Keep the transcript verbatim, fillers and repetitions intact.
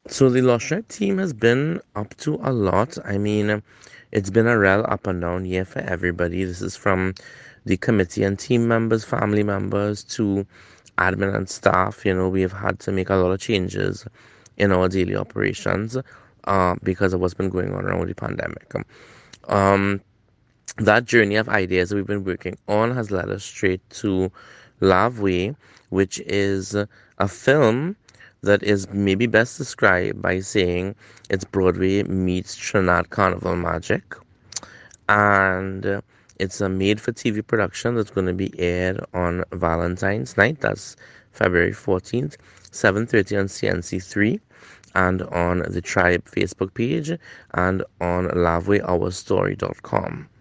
So the Lost Tribe team has been up to a lot. I mean, it's been a real up and down year for everybody. This is from the committee and team members, family members, to admin and staff. You know, we've had to make a lot of changes in our daily operations uh, because of what's been going on around the pandemic. Um, that journey of ideas that we've been working on has led us straight to Lavway, which is a film that is maybe best described by saying it's Broadway meets Trinidad Carnival magic. And uh, it's a made for T V production that's going to be aired on Valentine's night. That's February fourteenth, seven thirty on C N C three, and on the Tribe Facebook page, and on lavway our story dot com.